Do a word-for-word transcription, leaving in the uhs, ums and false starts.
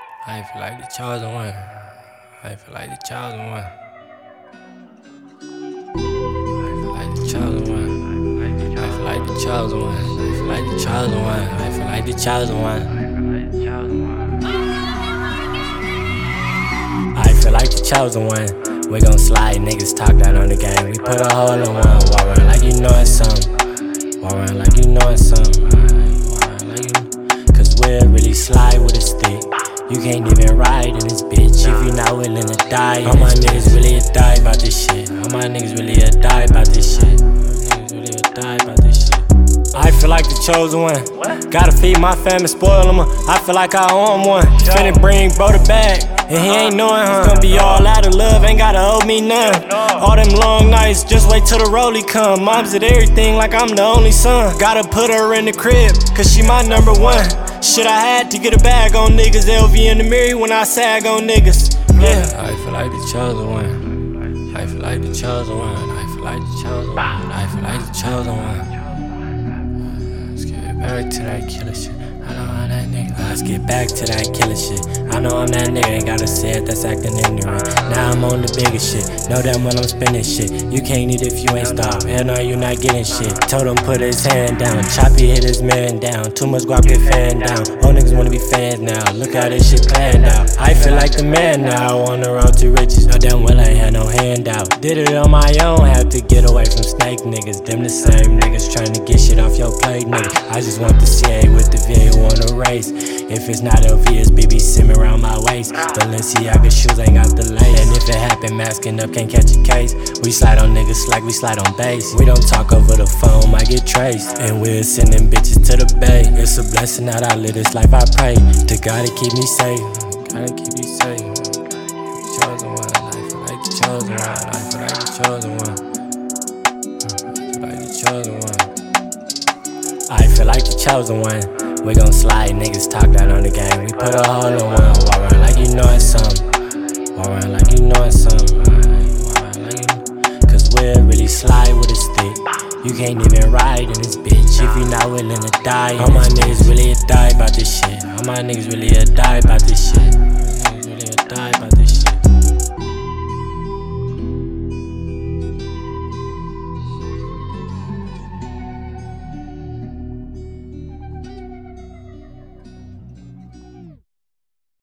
I feel like the chosen one. I feel like the chosen one. I feel like the chosen one. I feel like the chosen one. I feel like the chosen one. I feel like the chosen one. I feel like the chosen one. We gon' slide, niggas talk down on the game. We put a hole in one. Walk around like you know it's something. Walk around like you know it's something. Walk around like you. Cause we'll really slide with a stick. You can't even ride in this bitch if you not willing to die. All my niggas really a die about this shit. All my niggas really a die about this shit. All my niggas really a die about this shit. I feel like the chosen one. What? Gotta feed my family, spoil them. I feel like I owe him one. Finna bring bro the bag, and he ain't knowing, huh? It's gonna be all out of love, ain't gotta owe me none. All them long nights, just wait till the rollie come. Mom's at everything like I'm the only son. Gotta put her in the crib, cause she my number one. Shit, I had to get a bag on niggas. L V in the mirror when I sag on niggas. Yeah. I feel like the chosen one. I feel like the chosen one. I feel like the chosen one. I feel like the chosen one. Let's get back to that killer shit. I know I'm that nigga. Let's get back to that killer shit. I know I'm that nigga, ain't gotta say it, that's acting ignorant. Now I'm on the biggest shit. Know that when I'm spinning shit. You can't eat if you ain't starved. Hell no, you not getting shit. Told him put his hand down. Choppy hit his man down. Too much guap get fanned down. All niggas wanna be fans now. Look how this shit planned out. I feel like the man now on the road to riches. Know damn well I ain't had no handout. Did it on my own, had to get away from snake niggas. Them the same niggas trying to get shit off your plate, nigga. I just want the C A with the V A on a race. If it's not L V, it's B B Sim around my waist. Balenciaga shoes ain't got the lace. And if it happen, masking up, can't catch a case. We slide on niggas like we slide on base. We don't talk over the phone, might get traced. And we're sending bitches to the bay. It's a blessing that I live this life, I pray to God to keep me safe. Gotta keep you safe. Chosen one, I feel like the chosen one. I feel like the chosen one. I feel like the chosen one. I feel like the chosen one. We gon' slide, niggas talk down on the game. We put a hole in one. Walk around like you know it's something. Walk around like you know it's something. Walk around like you. Cause we'll really slide with a stick. You can't even ride in this bitch if you not willing to die. All my niggas really a die about this shit. All my niggas really a die about this shit.